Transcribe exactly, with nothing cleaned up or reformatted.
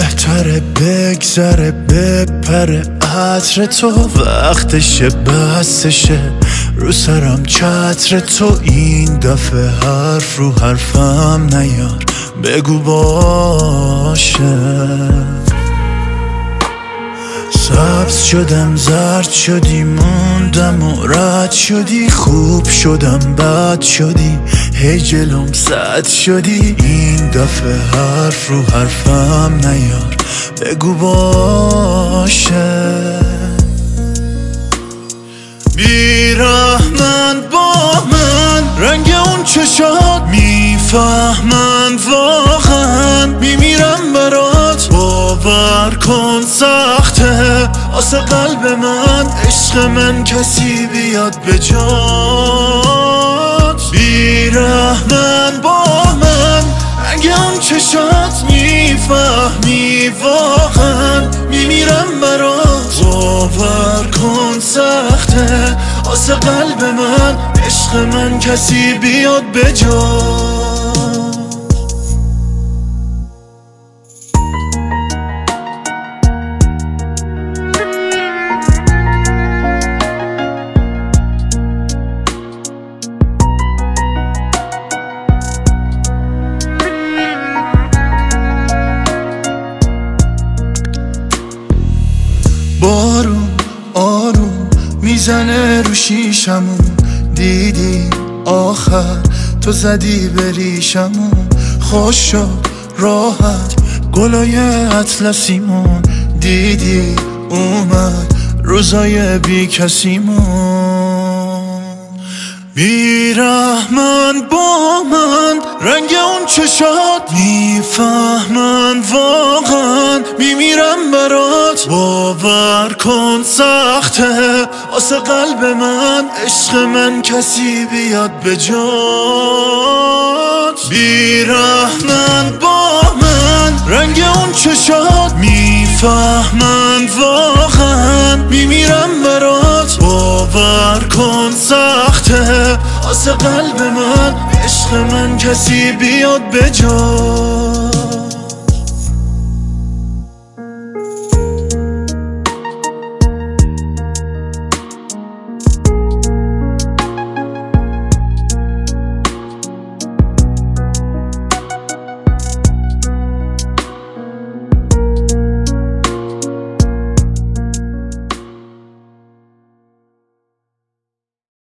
بهتره بگذره بپره عطر تو، وقتشه بسشه رو سرم چتر تو. این دفعه حرف رو حرفم نیار، بگو باشه. سبز شدم زرد شدی موندم و رد شدی، خوب شدم بد شدی هی جلوم صد شدی. این دفعه حرف رو حرفم نیار، بگو باشه. بیرحمن با من رنگ اون چشات، میفهمن واقعا میمیرم برات. باور کن سخته آسه قلب من، عشق من کسی بیاد به جات. بیرحمن با من رنگ اون چشات، میفهمی واقعا میمیرم برات. باور کن سخته آسه قلب من، عشق من کسی بیاد به جات. بارون آروم میزنه رو شیشمون، دیدی آخر تو زدی به ریشمون. خوش شد راحت گلای اطلسیمون، دیدی اومد روزای بی کسیمون. بیرحمن با من رنگ اون چشات، میفهمن واقعا میمیرم برات. باور کن سخته آسه قلب من، عشق من کسی بیاد به جات. بیرحمن با من رنگ اون چشات، میفهمن واقعا میمیرم برات. باور کن سخته آسه قلب من، عشق من کسی بیاد به جات.